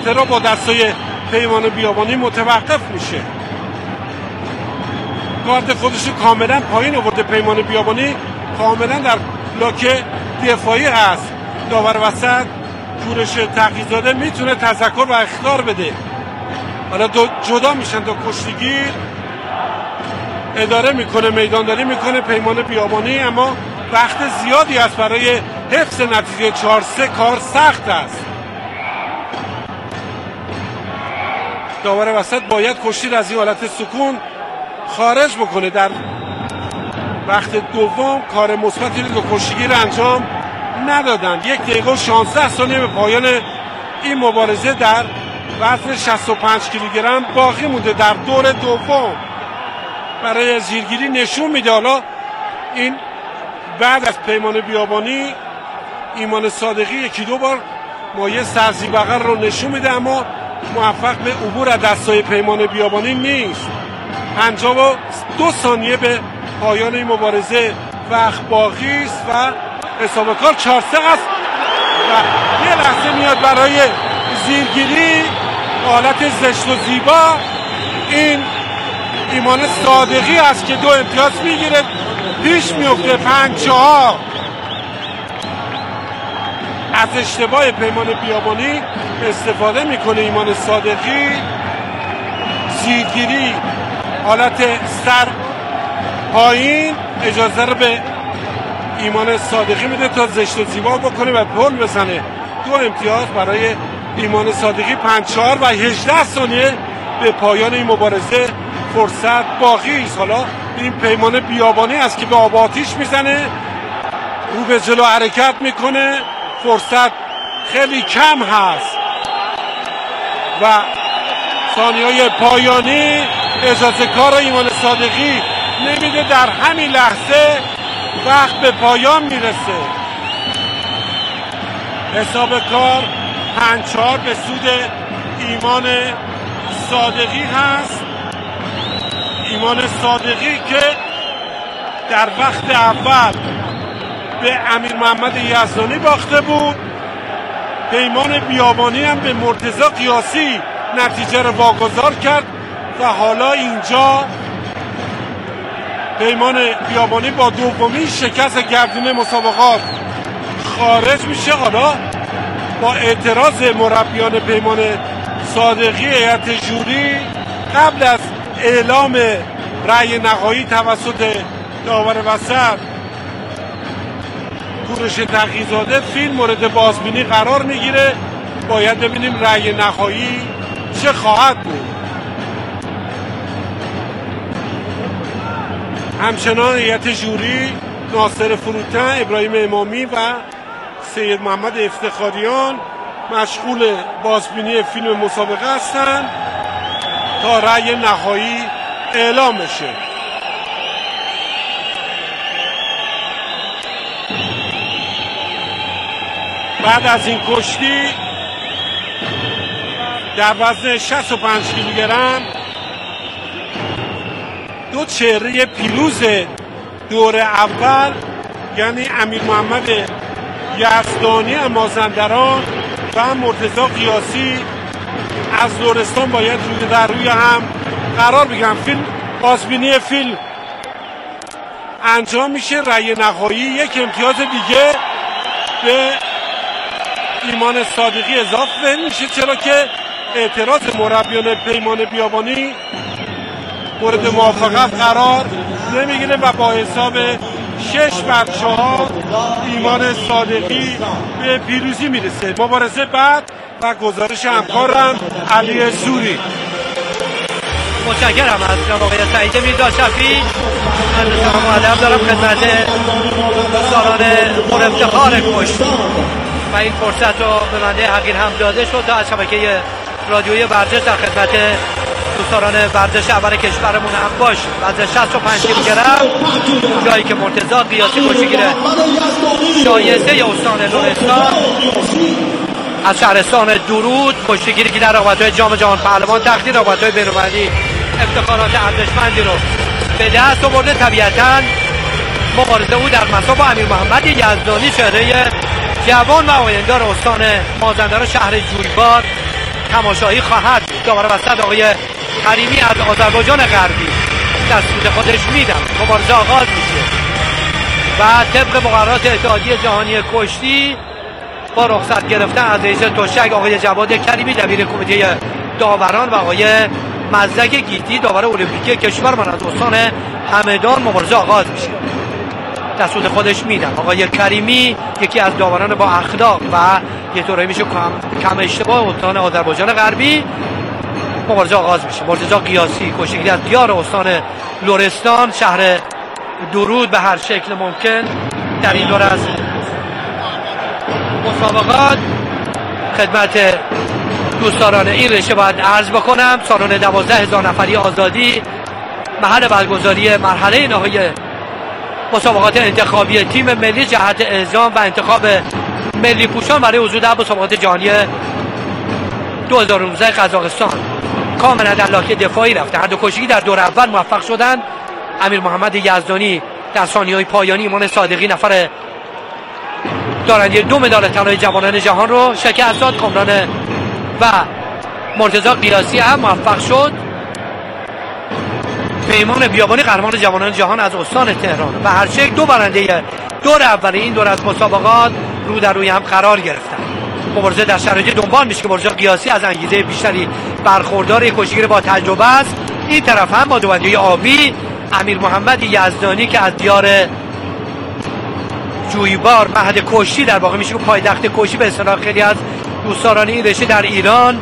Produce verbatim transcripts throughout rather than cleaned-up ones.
اختراع با دستای پیمان بیابانی متوقف میشه. کارت خودش کاملا پایین آورده پیمان بیابانی، کاملا در لاک دفاعی هست. داور وسط کوروش تقی‌زاده میتونه تذکر و اخطار بده. حالا دو جدا میشن دو کشتیگیر، اداره میکنه، میدانداری میکنه پیمان بیابانی، اما وقت زیادی است برای حفظ نتیجه چهار سه، کار سخت است. داور وسط باید کشتی را از این حالت سکون خارج بکنه. در وقت دوم کار مثبتی رو دو کشتیگیر انجام ندادن. یک دقیقه و شانزده ثانیه به پایان این مبارزه در وزن شصت و پنج کیلوگرم باقی مونده در دور دوم. برای زیرگیری نشون میده. حالا این بعد از پیمان بیابانی ایمان صادقی یکی دو بار مایه سرزی بغل رو نشون میده، اما موفق به عبور از دستای پیمان بیابانی نیست. پنجاه و دو ثانیه به پایان این مبارزه وقت باقی است و حساب کار چهار سه است و یه لحظه میاد برای زیرگیری حالت زشت و زیبا. این ایمان صادقی است که دو امتیاز میگیره، پیش میفته پنج چهار. از اشتباه پیمان بیابانی استفاده میکنه ایمان صادقی. زیرگیری حالت سر پایین اجازه رو به ایمان صادقی میده تا زشت و زیبا بکنه و پل بزنه. دو امتیاز برای ایمان صادقی، پنج چهار و هجده ثانیه به پایان این مبارزه فرصت باقی است. حالا این پیمان بیابانی است که به آب آتیش میزنه، رو به جلو حرکت میکنه، فرصت خیلی کم هست و ثانیه‌های پایانی اجازه کار ایمان صادقی نمیده. در همین لحظه وقت به پایان میرسه. حساب کار پنج چهار به سود ایمان صادقی هست. ایمان صادقی که در وقت اول به امیر محمد یزدانی باخته بود. پیمان بیابانی هم به مرتضی قیاسی نتیجه رو واگذار کرد و حالا اینجا پیمان بیابانی با دومین شکست گردون مسابقات خارج میشه. حالا با اعتراض مربیان پیمان صادقی هیئت جوری قبل از اعلام رأی نهایی توسط داور وسط کوروش تقی‌زاده فیلم مورد بازبینی قرار میگیره. باید ببینیم رأی نهایی چه خواهد بود. همچنان هیئت جوری ناصر فروتن، ابراهیم امامی و سید محمد افتخاریان مشغول بازبینی فیلم مسابقه هستند تا رأی نهایی اعلام بشه. بعد از این کشتی در وزن شصت و پنج کیلوگرم دو چهره پیروز دور اول، یعنی امیر محمد یزدانی مازندران و مرتضی قیاسی از لرستان باید روی در روی هم قرار بگیرن. فیلم بازبینی فیلم انجام میشه. رأی نهایی یک امتیاز دیگه به ایمان صادقی اضافه میشه، چرا که اعتراض مربیان پیمان بیابانی مورد موافقت قرار نمیگیره و با حساب شش بر چهار ایمان صادقی به پیروزی میرسه. مبارزه بعد و گزارش همکارم علی سوری. متشکرم از جناب آقای سعید میرزا شفیع. من سلام و ادب دارم خدمت دوستان پر افتخار کشتی و این فرصت رو به بنده حقیر هم داده شد تا از شبکه رادیویی ورزش در خدمت دوستان ورزش اول کشورمون هم باش. وزن شصت و پنج کیلوگرم جایی که مرتضی قیاسی کشتیگیر شایسته استان لرستان از شهرستان درود کشتیگیری که در رقابت‌های جام جهان پهلوان تختی رقابت‌های بین‌المللی افتخارات ارزشمندی رو به دست آورده. طبیعتاً مبارزه او در مسا با امیر محمد یزدانی، چهره جوان و آیندار استان مازندران شهر جویبار تماشایی خواهد بود. داور وسط آقای کریمی از آذربایجان غربی در سود خودش میدم. مبارزه آغاز میشه و طبق مقررات اتحادیه جهانی کشتی با رخصت گرفتن از رئیس تشک آقای جواد کریمی دبیر کمیته داوران و آقای مزدک گیتی داور المپیک کشور من از استان همدان مبارزه آغاز میشه. در سود خودش میدم. آقای کریمی یکی از داوران با اخلاق و یه طوری میشه کم, کم اشتباه استان آذربایجان غربی مبارزه آغاز میشه. مرتضی قیاسی کشتیگیر از دیار استان لرستان شهر درود به هر شکل ممکن در این دور از مسابقات خدمت دوستداران این رشته باید عرض بکنم. سالن دوازده هزار نفری آزادی محل برگزاری مرحله نهایی مسابقات انتخابی تیم ملی جهت اعزام و انتخاب ملی پوشان برای حضور در مسابقات جهانی دو هزار و نوزده قزاقستان کاملا در لاک دفاعی رفته. هر دو کشتیگیر در دور اول موفق شدند. امیر محمد یزدانی در ثانیه‌های پایانی ایمان صادقی نفر دارنده دو مدال طلای جوانان جهان رو شکست داد. کامران و مرتضی قیاسی هم موفق شد. پیمان بیابانی قهرمان جوانان جهان از استان تهران و هر شک دو برنده دور اول این دور از مسابقات رو در روی هم قرار گرفتن. مبارزه در شرایط دنبال میشه که مرتضی قیاسی از انگیزه بیشتری برخوردار کشتیگیر با تجربه است. این طرف هم با دوندهی آبی امیر محمد یزدانی که از دیار جویبار مهد کشتی در واقع میشه که پایتخت کشتی به اصطلاح خیلی از دوستداران این رشته در ایران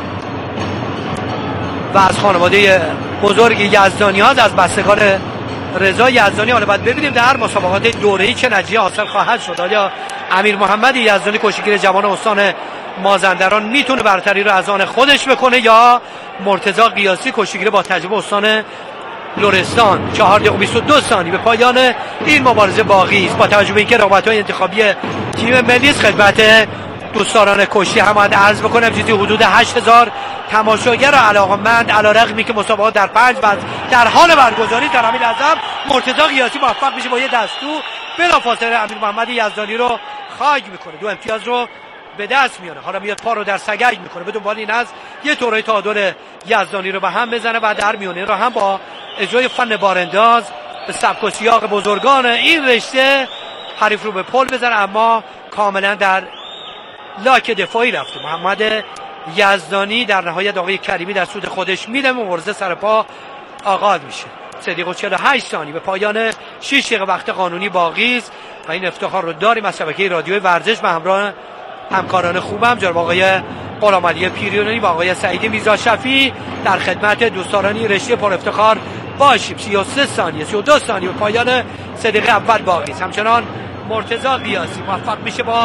و از خانواده بزرگ یزدانی ها از بستگان رضا یزدانی. حالا باید ببینیم در مسابقات دوره‌ای چه نتیجه حاصل خواهد شد. آیا امیر محمد یزدانی کشتیگیر جوان استان مازندران میتونه برتری رو از آن خودش بکنه یا مرتضی قیاسی کشتیگیر با تجربه استان لرستان؟ چهار دقیقه و بیست و دو ثانیه به پایان این مبارزه باقی است. با توجه به اینکه رقابت‌های انتخابی تیم ملی خدمت دوستداران کشتی هم باید عرض بکنم چیزی حدود هشت هزار تماشاگر و علاقمند علیرغمی که مسابقات در پنج بعد در حال برگزاری در همین لحظه مرتضی قیاسی موفق میشه با یه دستو بلافاصله امیر محمد یزدانی رو خاک میکنه. دو امتیاز رو به دست میاره. حالا میاد پا رو در سگک میکنه. به دنبال این از یه طوری تعادل یزدانی رو به هم بزنه و در میونه رو هم با اجرای فن بارانداز به سبک و سیاق بزرگان این رشته حریف رو به پل بزنه، اما کاملا در لاک دفاعی رفته. محمد یزدانی در نهایت آقای کریمی در سود خودش میده. مبارزه سر پا آغاز میشه. سه دقیقه و چهل و هشت ثانیه به پایان شش دقیقه وقت قانونی باقی است و این افتخار رو داریم از شبکه رادیوی ورزش به همراه همکاران خوبم جناب آقای غلامعلی پیریانی و آقای سعید میرزا شفیع در خدمت دوستداران رشته پر افتخار باشیم. سی و سه ثانیه سی و دو ثانیه به پایان سه دقیقه اول باقی است. همچنان مرتضی قیاسی موفق میشه با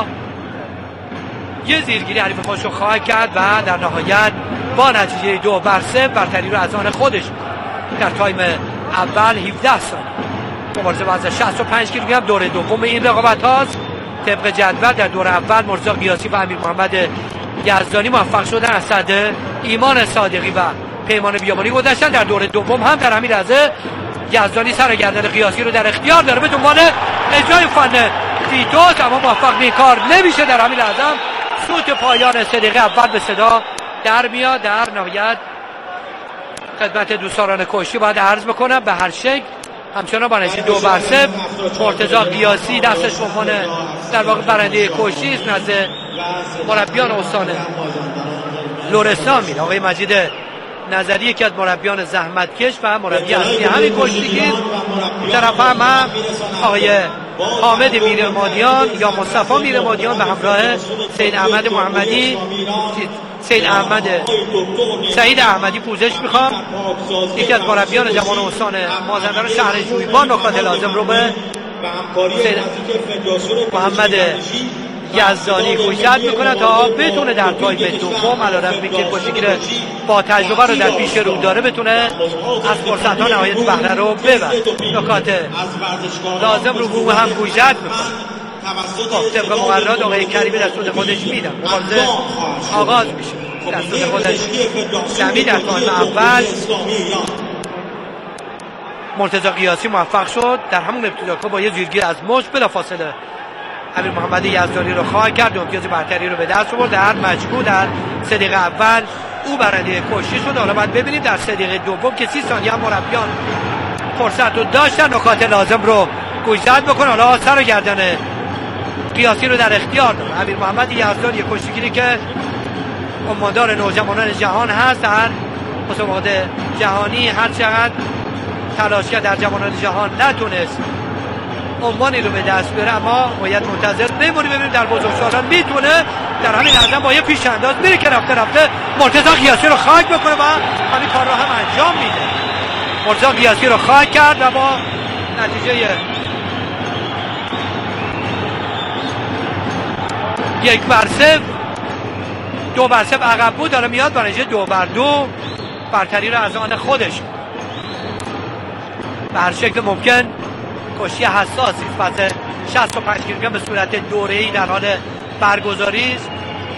یه زیرگیری حریف خودش رو خواهد کرد و در نهایت با نتیجه دو بر سه برتری رو از آن خودش در تایم اول هفده ثانیه. مبارزه وزن شصت و پنج کیلوگرم دور دوم این رقابت هاست. طبق جدول در دور اول مرتضی قیاسی و امیر محمد یزدانی موفق شدن از صد ایمان صادقی و پیمان بیابانی گذشتن. در دور دوم هم در همین لحظه یزدانی سر گردن قیاسی رو در اختیار داره به دنبال اجرای فن فیتوس، اما موفق به کار نمیشه. در همین لحظه سوت پایان سه دقیقه اول به صدا در میاد. در نهایت خدمت دوستداران کشتی باید عرض بکنم به هر شکل همچنان با نتیجه دو بر سه مرتضی قیاسی دستش عنوان در واقع برنده کشتی است نزد مربیان استان لرستان میره. آقای مجید نظری یکی از مربیان زحمتکش و مربی اصلی همین کشتیگیر. این طرف هم, هم آقای حامد میرمادیان یا مصطفی میرمادیان به همراه سید احمد محمدی سید احمد سعید احمدی پوزش میخوام یکی از مربیان جوان استان مازندران شهر جویبار نکات لازم رو به سید محمد یزدانی گوشزد میکنه تا بتونه در تایم دوم علیرغمی که کشتیگیر با تجربه رو در پیش رو داره بتونه از فرصت ها نهایت بهره رو ببره. نکات لازم رو بو هم گوشزد میکنه. طبق مقررات آقای کریمی در سود خودش میدن. مبارزه آغاز میشه. در سود خودش دمی در تایم اول مرتضی قیاسی موفق شد در همون ابتدا با یه زیرگیر از مشت بلافاصله امیر محمد یزدانی رو خواهد کرد و امتیاز برتری رو به دست آورد. در مجموع در سه دقیقه اول او برنده کشتی شد. حالا باید ببینیم در سه دقیقه دوم که سی ثانیه هم مربیان فرصت رو داشتن نکات لازم رو گوشزد بکنه. حالا سر و گردن قیاسی رو در اختیار داره امیر محمد یزدان، یک کشتیگیری که عنواندار نوجوانان جهان هست. در مسابقات جهانی هر چقدر تلاش کرد در جوانان جهان نتونست عنوانی رو به دست بیاره، اما باید منتظر بمونیم ببینیم در بزرگسالان میتونه در همین لحظه با یه پیش انداز میره که رفته رفته مرتضی قیاسی رو خاک بکنه و همین کار رو هم انجام میده. مرتضی قیاسی رو خاک کرد و با نتیجه یک بر صفر دو بر صفر عقب بود، داره میاد برای دو بر دو برتری رو از آن خودش به هر شکل ممکن. کشتی حساسی پس شصت و پنج کیلوگرم به صورت دوره‌ای در حال برگزاری است.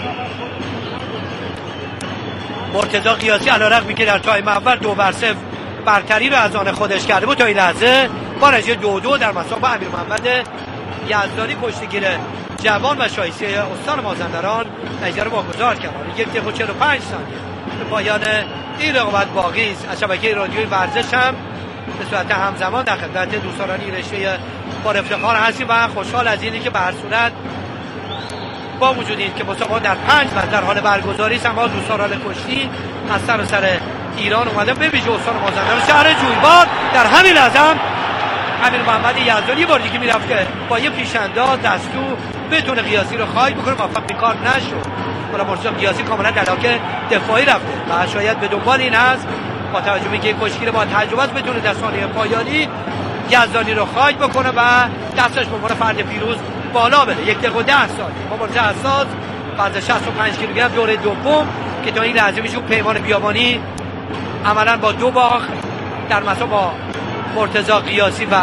مرتضی قیاسی علیرغم که در تایم اول دو بر صفر برتری رو از آن خودش کرده بود، تا این لحظه با نتیجه دو دو در مسابقه با امیر محمد یزدانی کشتیگیر جوان و شایسته استان مازندران نتیجه رو واگذار کرد. یک دقیقه و چهل و پنج ثانیه به پایان این رقابت باقی است. از شبکه رادیوی ورزش هم به صورت همزمان در خدمت دوستان این رشته با افتخار هستیم و خوشحال از اینی که به هر صورت با وجود این که مسابقات در پنج مرز در حال برگزاری است، اما دوستان کشتی از سر سر ایران اومدن به ویژه استان مازندران شهر جویبار. در همین لحظه امیر محمد یزدانی بار دیگه میرفت که با یه پیشانداز دستو بتونه قیاسی رو خاک بکنه، موفق به کار نشد. حالا مرتضی قیاسی کاملا در حالت دفاعی رفته و شاید به دنبال این است با توجه به اینکه کشتیگیر با تجربه بتونه در ثانیه پایانی یزدانی رو خاک بکنه و دستش به عنوان فرد پیروز بالا بره. یک دقیقه و ده ثانیه مبارزه حساس بعد شصت و پنج کیلوگرم دوره دوم که تا این لحظه میشه پیمان بیابانی عملا با دو باخت در مسابقه با مرتضی قیاسی و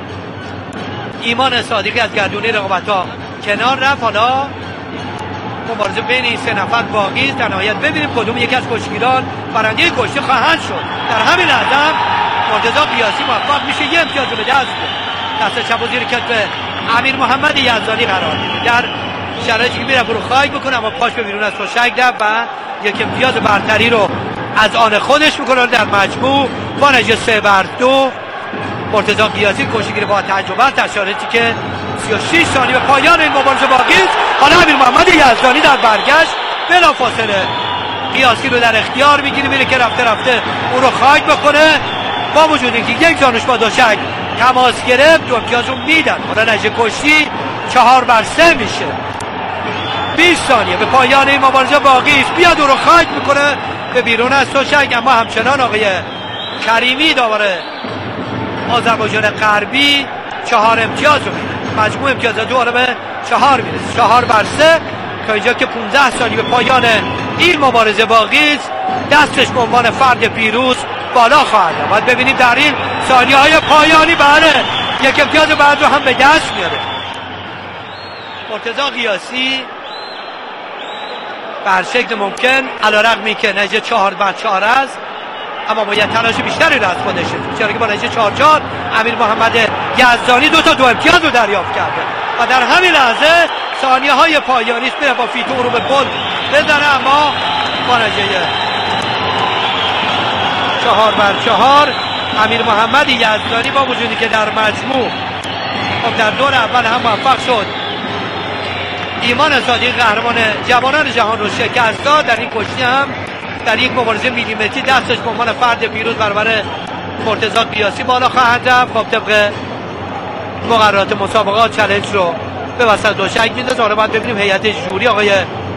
ایمان صادقی از گردونه رقابت‌ها کنار رفت. حالا مبارزه بین این سه نفر باقی است. در نهایت ببینیم کدوم یکی از کشتیگیران برنده کشتی خواهند شد. در همین لحظه مرتضی قیاسی موفق میشه یه امتیاز رو به دست بیاره. دست چپ و زیر کتف امیر محمد یزدانی قرار میده در شرایطی که میره برو خاک بکنه، اما پاش به بیرون از تشک رفت و یک امتیاز برتری رو از آن خودش میکنه. در مجموع با نتیجه سه بر دو مرتضی قیاسی کشتیگیر با تجربه در شرایطی که سی و شش ثانیه به پایان این مبارزه باقی است. حالا امیر محمد یزدانی در برگشت بلافاصله قیاسی رو در اختیار میگیره، میره که رفته رفته اون رو خاک بکنه. با وجود اینکه یک جانش با دوشک تماس گرفت دو امتیاز رو میدن. حالا نتیجه کشتی چهار بر سه میشه. بیست ثانیه به پایان این مبارزه باقی است. بیاد اون رو خاک میکنه به بیرون از توشک، اما همچنان آقای کریمی داور آذربایجان غربی چهار امتیاز رو میده. مجموع امتیاز دو حالا به چهار میرسه. چهار بر سه تا اینجا که پانزده ثانیه به پایان این مبارزه باقی است. دستش به عنوان فرد پیروز بالا خواهد رفت. باید ببینیم در این ثانیه های پایانی بله یک امتیاز بعد رو هم به دست میاره. مرتضی قیاسی به هر شکل ممکن علیرغم که نتیجه چهار بر چهار است، اما باید تلاش بیشتری رو از خودش بده، چرا که با نتیجه چهار چهار امیر محمد یزدانی دو تا دو امتیاز رو دریافت کرده و در همین لحظه ثانیه های پایانی است میره با فیتو رو به پل بزنه، اما با نتیجه چهار بر چهار امیر محمد یزدانی با وجودی که در مجموع خب در دور اول هم موفق شد ایمان صادقی قهرمان جوانان جهان رو شکست داد، در این کشتی هم در یک مبارزه میلیمتری دستش به عنوان فرد پیروز برابر مرتضی قیاسی بالا خواهد رفت. خب طبق مقررات مسابقات چالش رو به وسط دوشک میندازه. حالا باید ببینیم هیئت جوری آقای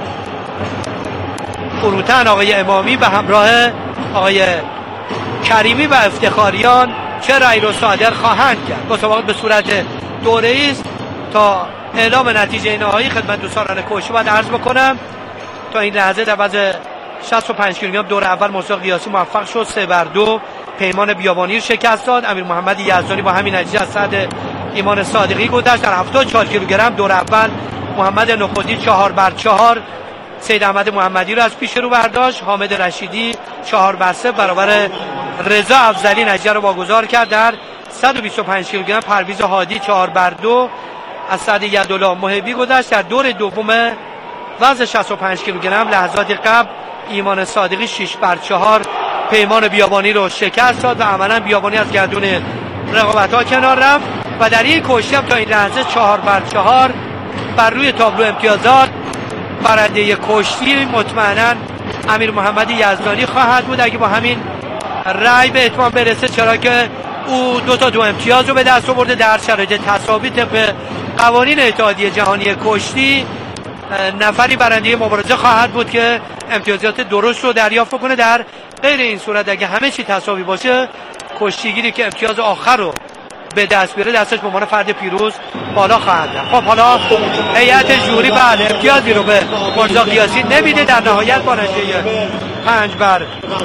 فروتن، آقای امامی به همراه آقای کریمی و افتخاریان چه رأی رو صادر خواهند کرد. مسابقات به صورت دوره‌ای است. تا اعلام نتیجه نهایی خدمت دوستان کشتی باید عرض بکنم تا این لحظه در وزن شصت و پنج کیلوگرم دور اول مرتضی قیاسی موفق شد سه بر دو پیمان بیابانی رو شکست داد. امیر محمد یزدانی با همین نتیجه از صد ایمان صادقی گذشت. در هفتاد و چهار کیلوگرم دور اول محمد نخودی چهار بر چهار سید احمد محمدی رو از پیش رو برداشت. حامد رشیدی چهار بر سه برابر رضا افضلی نتیجه رو واگذار کرد. در صد و بیست و پنج کیلوگرم پرویز هادی چهار بر دو از صد یدالله محبی گذشت. در دور دوم وزن شصت و پنج کیلوگرم لحظات قبل ایمان صادقی شش بر چهار پیمان بیابانی رو شکست داد و عملا بیابانی از گردون رقابت ها کنار رفت و در این کشتی هم تا این لحظه چهار بر چهار بر روی تابلو امتیازات برنده کشتی مطمئنا امیر محمد یزدانی خواهد بود اگه با همین رأی به اتمام برسه، چرا که او دو تا دو امتیاز رو به دست آورده در شرایط تساوی طبق قوانین اتحادیه جهانی کشتی. نفری برنده مبارزه خواهد بود که امتیازات درست رو دریافت کنه. در غیر این صورت اگه همه چی تساوی باشه، کشتیگیری که امتیاز آخر رو به دست بیاره دستش به عنوان فرد پیروز بالا خواهد رفت. خب حالا هیئت جوری بعد امتیازی رو به مرزا قیاسی نمیده. در نهایت با نتیجه پنج بر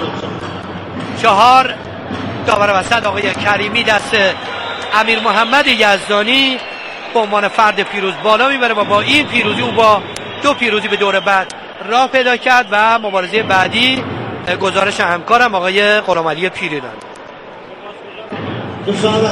چهار داور وسط آقای کریمی دست امیر محمد یزدانی به عنوان فرد پیروز بالا میبره و با این پیروزی او با دو پیروزی به دور بعد راه پیدا کرد و مبارزه بعدی گزارش همکارم آقای غلامعلی پیریران. دوستان و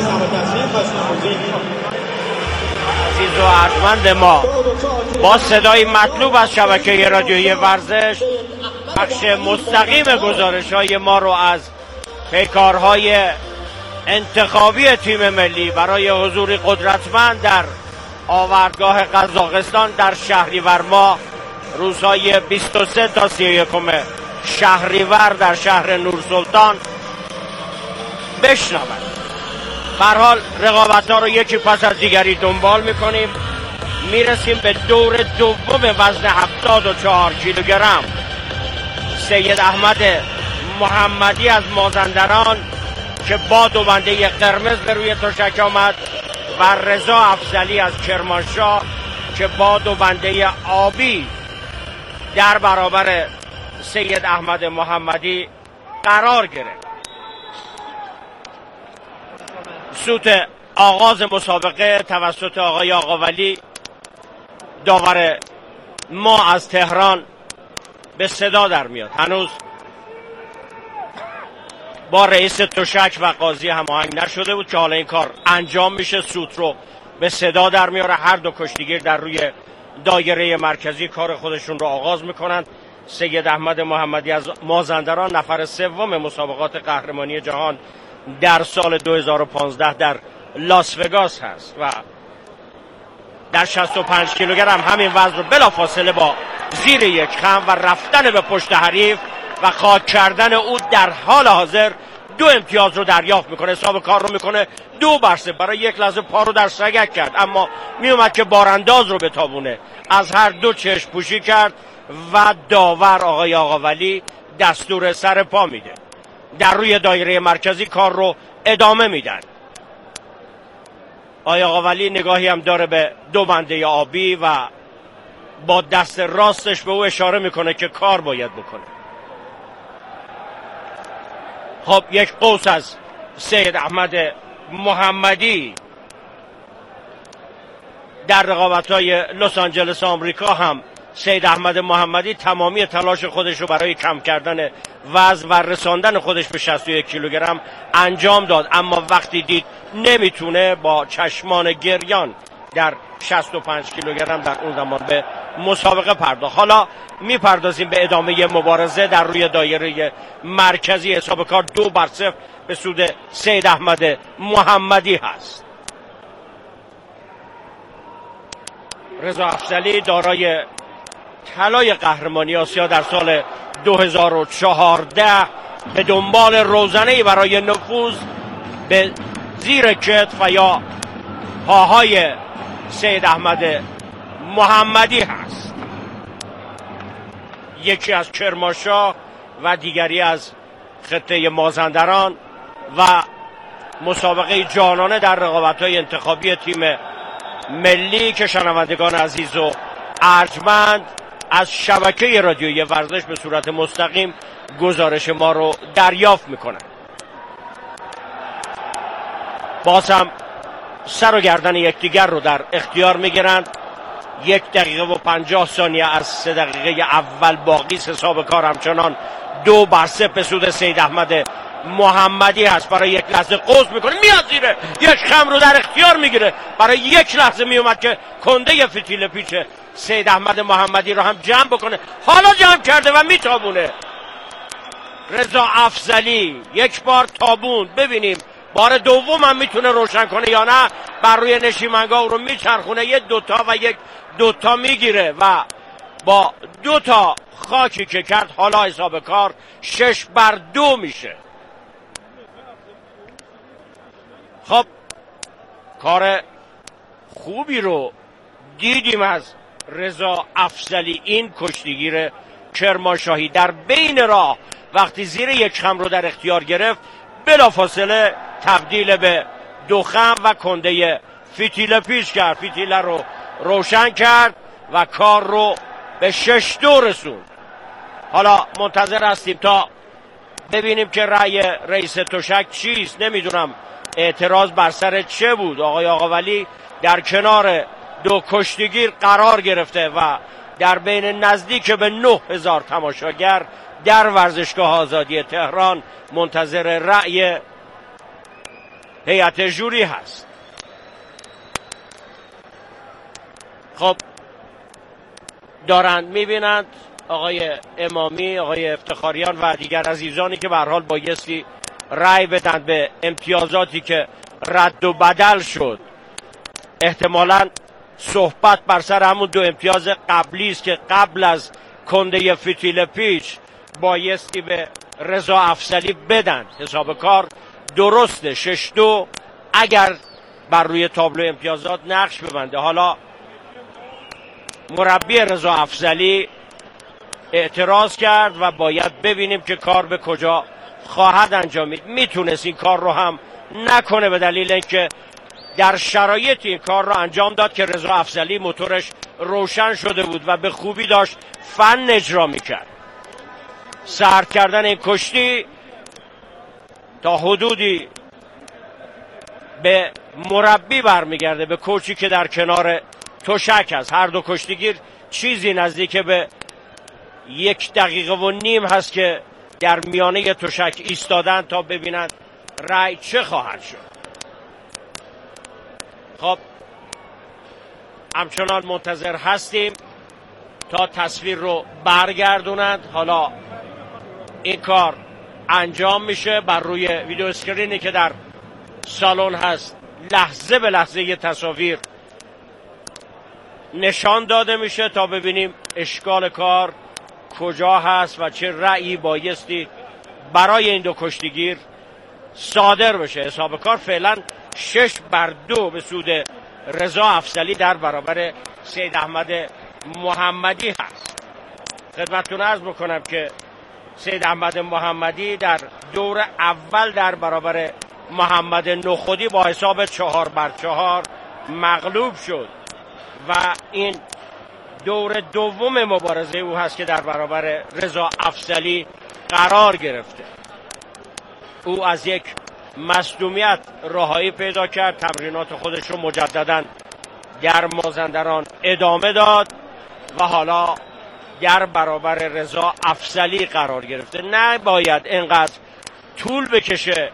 عزیز و ارجمند ما، با صدای مطلوب از شبکه رادیویی ورزش بخش مستقیم گزارش های ما رو از پیکارهای انتخابی تیم ملی برای حضور قدرتمند در آوردگاه قزاقستان در شهریور ماه روزهای بیست و سه تا سی و یک شهریور در شهر نورسلطان بشنوند. به هر حال رقابت ها رو یکی پس از دیگری دنبال میکنیم. میرسیم به دور دوم وزن هفتاد و چهار کیلوگرم. سید احمد محمدی از مازندران که با دو بنده قرمز به روی تشک آمد و رضا افضلی از کرمانشاه که با دو بنده آبی در برابر سید احمد محمدی قرار گرفت. سوت آغاز مسابقه توسط آقای آقاولی داور ما از تهران به صدا در میاد. هنوز با رئیس تشک و قاضی هماهنگ نشده بود که حالا این کار انجام میشه. سوت رو به صدا در میاره. هر دو کشتیگیر در روی دایره مرکزی کار خودشون رو آغاز میکنند. سید احمد محمدی از مازندران نفر سوم مسابقات قهرمانی جهان در سال دو هزار و پانزده در لاس وگاس هست و در شصت و پنج کیلوگرم همین وزن رو بلافاصله با زیر یک خم و رفتن به پشت حریف و خاک کردن او در حال حاضر دو امتیاز رو دریافت میکنه. حساب کار رو میکنه دو بر سه. برای یک لحظه پا رو در سگک کرد اما میومد که بارانداز رو بتابونه. از هر دو چشم پوشی کرد و داور آقای آقاولی دستور سر پا میده. در روی دایره مرکزی کار رو ادامه میدن. آقای آقاولی نگاهی هم داره به دو بنده آبی و با دست راستش به او اشاره میکنه که کار باید بکنه. خب یک قوس از سید احمد محمدی در رقابت‌های لس آنجلس آمریکا هم سید احمد محمدی تمامی تلاش خودش رو برای کم کردن وزن و رساندن خودش به شصت و یک کیلوگرم انجام داد، اما وقتی دید نمیتونه با چشمان گریان در شصت و پنج کیلوگرم در اون زمان به مسابقه پرداخت. حالا میپردازیم به ادامه مبارزه در روی دایره مرکزی. حساب کار دو بر صفر به سود سید احمد محمدی هست. رضا افضلی دارای طلای قهرمانی آسیا در سال دو هزار و چهارده به دنبال روزنه‌ای برای نفوذ به زیر کتف و یا پاهای سید احمد محمدی هست. یکی از کرمانشاه و دیگری از خطه مازندران و مسابقه جانانه در رقابت‌های انتخابی تیم ملی که شنوندگان عزیز و ارجمند از شبکه رادیویی ورزش به صورت مستقیم گزارش ما رو دریافت میکنن. باز هم سر و گردن یکدیگر رو در اختیار میگیرند. یک دقیقه و پنجاه ثانیه از سه دقیقه اول باقی. حساب کار همچنان دو بر سه به سود سید احمد محمدی هست. برای یک لحظه قوس میکنه، میاد زیره، یک خم رو در اختیار میگیره. برای یک لحظه میومد که کنده فتیل پیچ سید احمد محمدی رو هم جمع بکنه. حالا جمع کرده و میتابونه رضا افضلی یک بار تابون، ببینیم بار دوم هم میتونه روشن کنه یا نه. بر روی نشیمنگاه رو میچرخونه، یک دوتا و یک دوتا میگیره و با دوتا خاکی که کرد حالا حساب کار شش بر دو میشه. خب کار خوبی رو دیدیم از رضا افضلی، این کشتیگیر کرمانشاهی در بین راه وقتی زیر یک خم رو در اختیار گرفت بلافاصله تبدیل به دو خم و کنده فتیله پیش کرد، فتیله رو روشن کرد و کار رو به شش دو رسوند. حالا منتظر هستیم تا ببینیم که رأی رئیس تشک چیست. نمیدونم اعتراض بر سر چه بود. آقای آقاولی در کنار دو کشتیگیر قرار گرفته و در بین نزدیک به نه هزار تماشاگر در ورزشگاه آزادی تهران منتظر رأی هیئت ژوری هست. خب دارند میبینند آقای امامی، آقای افتخاریان و دیگر عزیزانی که به هر حال بایستی رأی بدن به امتیازاتی که رد و بدل شد. احتمالاً صحبت بر سر همون دو امتیاز قبلی است که قبل از کنده فتیل پیچ بایستی به رضا افضلی بدن. حساب کار درسته، شش دو اگر بر روی تابلو امتیازات نقش ببنده. حالا مربی رضا افضلی اعتراض کرد و باید ببینیم که کار به کجا خواهد انجامید. میتونست این کار رو هم نکنه به دلیل اینکه در شرایط این کار را انجام داد که رضا افضلی موتورش روشن شده بود و به خوبی داشت فن اجرا میکرد. سرد کردن این کشتی تا حدودی به مربی برمیگرده، به کوچی که در کنار تشک است. هر دو کشتیگیر چیزی نزدیک به یک دقیقه و نیم هست که در میانه تشک ایستادن تا ببینند رأی چه خواهد شد. خب همچنان منتظر هستیم تا تصویر رو برگردونند. حالا این کار انجام میشه. بر روی ویدیو اسکرینی که در سالن هست لحظه به لحظه یه تصاویر نشان داده میشه تا ببینیم اشکال کار کجا هست و چه رأیی بایستی برای این دو کشتیگیر صادر بشه. حساب کار فعلا شش بر دو به سود رضا افضلی در برابر سید احمد محمدی هست. خدمتتون عرض بکنم که سید احمد محمدی در دور اول در برابر محمد نخودی با حساب چهار بر چهار مغلوب شد و این دور دوم مبارزه او هست که در برابر رضا افضلی قرار گرفته. او از یک مصدومیت رهایی پیدا کرد، تمرینات خودش رو مجددا در مازندران ادامه داد و حالا در برابر رضا افضلی قرار گرفته. نباید اینقدر طول بکشه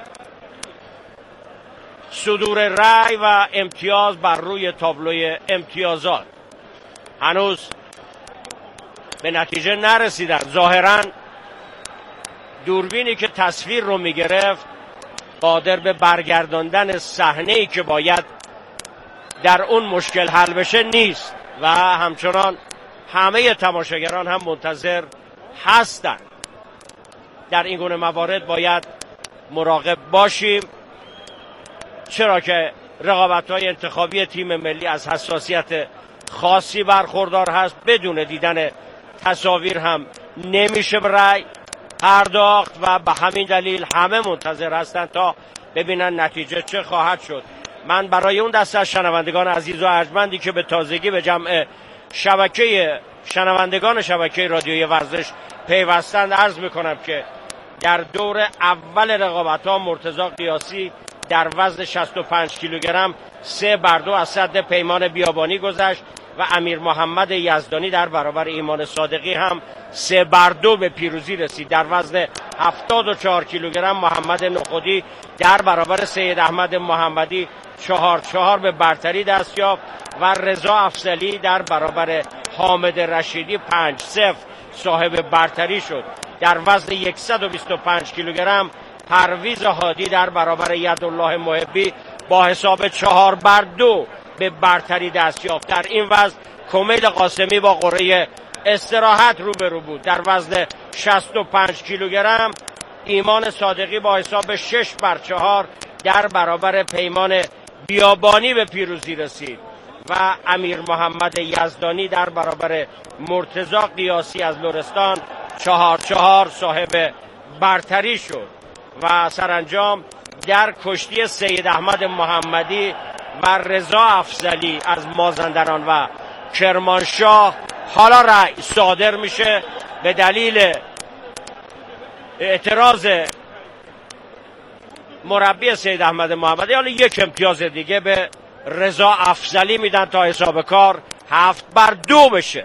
صدور رأی و امتیاز بر روی تابلوی امتیازات. هنوز به نتیجه نرسیدن. ظاهراً دوربینی که تصویر رو میگرفت قادر به برگرداندن صحنه‌ای که باید در اون مشکل حل بشه نیست و همچنان همه تماشاگران هم منتظر هستند. در این گونه موارد باید مراقب باشیم، چرا که رقابت‌های انتخابی تیم ملی از حساسیت خاصی برخوردار هست. بدون دیدن تصاویر هم نمیشه رأی پرداخت و به همین دلیل همه منتظر هستند تا ببینن نتیجه چه خواهد شد. من برای اون دسته از شنوندگان عزیز و ارجمندی که به تازگی به جمع شبکه شنوندگان شبکه رادیویی ورزش پیوستند عرض میکنم که در دور اول رقابت‌ها مرتضی قیاسی در وزن شصت و پنج کیلوگرم سه بر دو از سد پیمان بیابانی گذشت و امیر محمد یزدانی در برابر ایمان صادقی هم سه بر دو به پیروزی رسید. در وزن هفتاد و چهار کیلوگرم محمد نخودی در برابر سید احمد محمدی چهار چهار به برتری دست یافت و رضا افضلی در برابر حامد رشیدی پنج صفر صاحب برتری شد. در وزن صد و بیست و پنج کیلوگرم پرویز هادی در برابر یدالله محبی با حساب چهار بر دو به برتری دست یافت. در این وزن کمیل قاسمی با قرعه استراحت روبرو بود. در وزن شصت و پنج کیلوگرم ایمان صادقی با حساب شش بر چهار در برابر پیمان بیابانی به پیروزی رسید و امیر محمد یزدانی در برابر مرتضی قیاسی از لرستان چهار چهار صاحب برتری شد و سرانجام در کشتی سید احمد محمدی و رضا افضلی از مازندران و کرمانشاه حالا رأی صادر میشه به دلیل اعتراض مربی سید احمد محمدی. حالا یک امتیاز دیگه به رضا افضلی میدن تا حساب کار هفت بر دو بشه.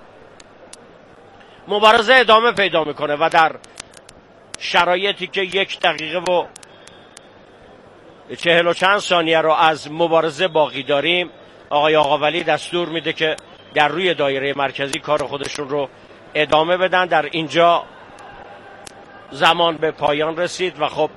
مبارزه ادامه پیدا میکنه و در شرایطی که یک دقیقه و چهل و چند ثانیه رو از مبارزه باقی داریم، آقای آقاولی دستور میده که در روی دایره مرکزی کار خودشون رو ادامه بدن. در اینجا زمان به پایان رسید و خب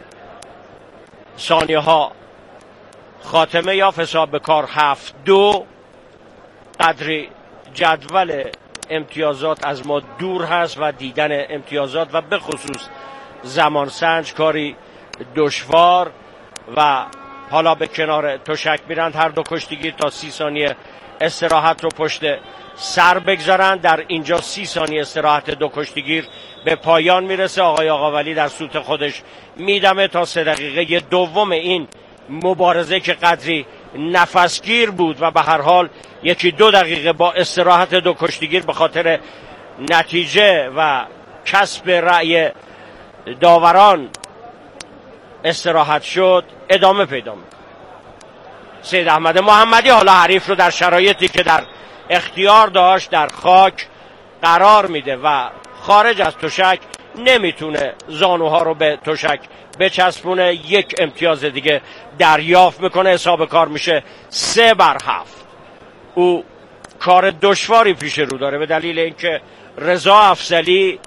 ثانیه ها خاتمه یا حساب به کار هفت دو. قدری جدول امتیازات از ما دور هست و دیدن امتیازات و به خصوص زمان سنج کاری دشوار و حالا به کنار تشک میرند هر دو کشتیگیر تا سی ثانیه استراحت رو پشت سر بگذارند. در اینجا سی ثانیه استراحت دو کشتیگیر به پایان میرسه. آقای آقاولی در سوت خودش میدمه تا سه دقیقه دوم این مبارزه که قدری نفسگیر بود و به هر حال یکی دو دقیقه با استراحت دو کشتیگیر به خاطر نتیجه و کسب رأی داوران استراحت شد ادامه پیدا می‌کنه. سید احمد محمدی حالا حریف رو در شرایطی که در اختیار داشت در خاک قرار میده و خارج از تشک نمیتونه زانوها رو به تشک بچسبونه. یک امتیاز دیگه دریافت میکنه. حساب کار میشه سه بر هفت. او کار دشواری پیش رو داره به دلیل اینکه رضا افضلی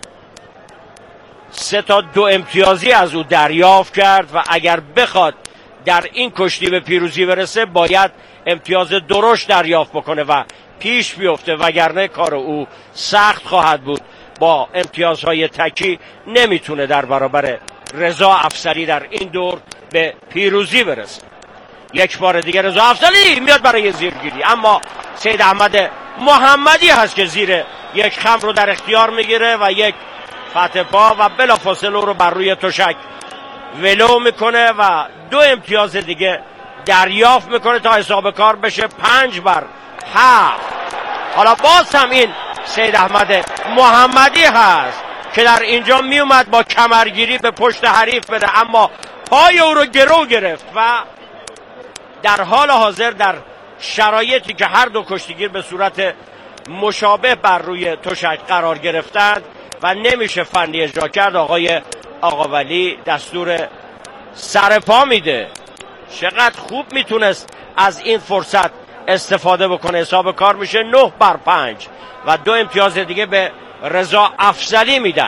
سه تا دو امتیازی از او دریافت کرد و اگر بخواد در این کشتی به پیروزی برسه باید امتیاز درشت دریافت بکنه و پیش بیفته، وگرنه کار او سخت خواهد بود. با امتیازهای تکی نمیتونه در برابر رضا افضلی در این دور به پیروزی برسه. یک بار دیگه رضا افضلی میاد برای زیرگیری، اما سید احمد محمدی هست که زیر یک خم رو در اختیار میگیره و یک فتح پا و بلافاصله رو بر روی تشک ولو میکنه و دو امتیاز دیگه دریافت میکنه تا حساب کار بشه پنج بر هفت. حالا باز هم این سید احمد محمدی هست که در اینجا میومد با کمرگیری به پشت حریف بده، اما پای او رو گرو گرفت و در حال حاضر در شرایطی که هر دو کشتیگیر به صورت مشابه بر روی تشک قرار گرفتند و نمیشه فنی اجرا کرد، آقای آقاولی دستور سرپا میده. چقدر خوب میتونست از این فرصت استفاده بکنه. حساب کار میشه نه بر پنج و دو امتیاز دیگه به رضا افضلی میدن.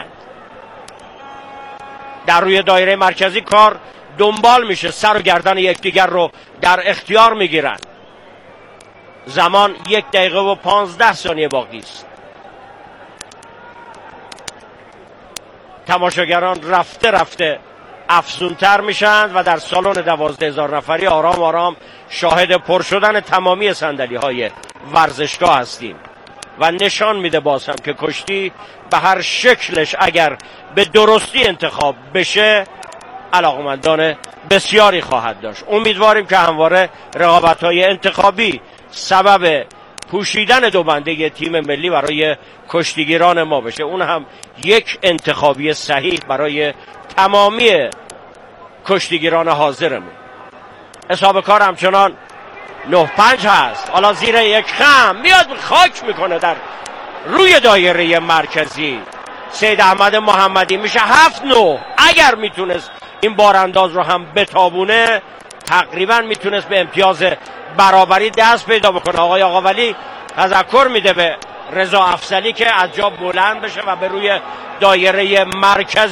در روی دایره مرکزی کار دنبال میشه، سر و گردن یکدیگر رو در اختیار میگیرن. زمان یک دقیقه و پانزده ثانیه باقی است. تماشاگران رفته رفته افزونتر میشن و در سالن دوازده هزار نفری آرام آرام شاهد پر شدن تمامی صندلی های ورزشگاه هستیم و نشان میده باز هم که کشتی به هر شکلش اگر به درستی انتخاب بشه علاقمندان بسیاری خواهد داشت. امیدواریم که همواره رقابت های انتخابی سبب پوشیدن دو بنده تیم ملی برای کشتیگیران ما بشه، اون هم یک انتخابی صحیح برای تمامی کشتیگیران حاضرمون. حساب کار همچنان نه پنج هست. حالا زیر یک خم میاد خاک میکنه در روی دایره مرکزی. سید احمد محمدی میشه هفت نه. اگر میتونست این بارانداز رو هم بتابونه تقریبا میتونست به امتیاز برابری دست پیدا بکنه. آقای آقاولی تذکر میده به رضا افضلی که از جا بلند بشه و به روی دایره مرکزی